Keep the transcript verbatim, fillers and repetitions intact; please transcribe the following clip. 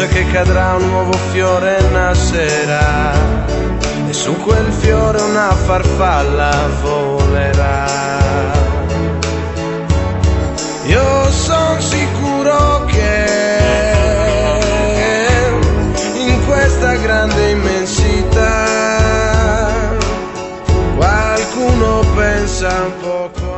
pioggia che cadrà un nuovo fiore nascerà, e su quel fiore una farfalla volerà. Io son sicuro che in questa grande immensità qualcuno pensa un poco